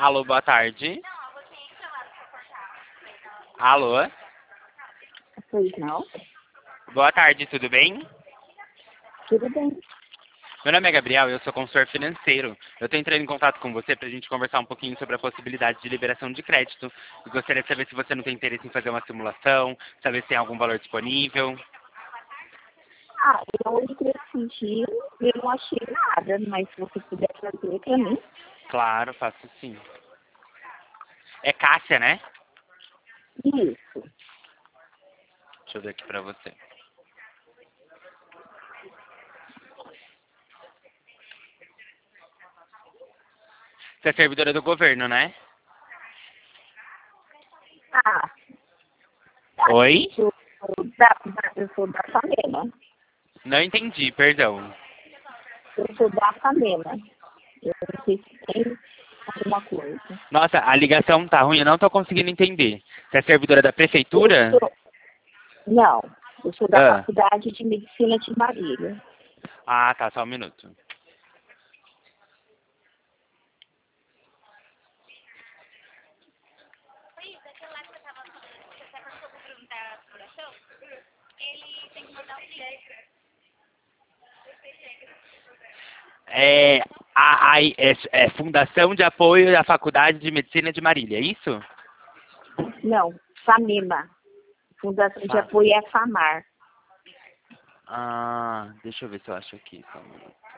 Alô, boa tarde. Alô? Pois não? Boa tarde, tudo bem? Tudo bem. Meu nome é Gabriel e eu sou consultor financeiro. Eu estou entrando em contato com você para a gente conversar um pouquinho sobre a possibilidade de liberação de crédito. Eu gostaria de saber se você não tem interesse em fazer uma simulação, saber se tem algum valor disponível. Eu entrei esses dias e eu não achei nada, mas se você puder fazer pra mim. Claro, faço sim. É Cássia, né? Isso. Deixa eu ver aqui para você. Você é servidora do governo, né? Ah, Oi? eu sou da Famema. Não entendi, perdão. Eu sou da Famema. Eu não sei se tem alguma coisa. Nossa, a ligação tá ruim, eu não tô conseguindo entender. Você é servidora da prefeitura? Não, eu sou da Ah, Faculdade de Medicina de Marília. tá, só um minuto. É Fundação de Apoio da Faculdade de Medicina de Marília, é isso? Não, Famema. Fundação de Fa- Apoio é a FAMAR. Deixa eu ver se eu acho aqui. Só um minuto.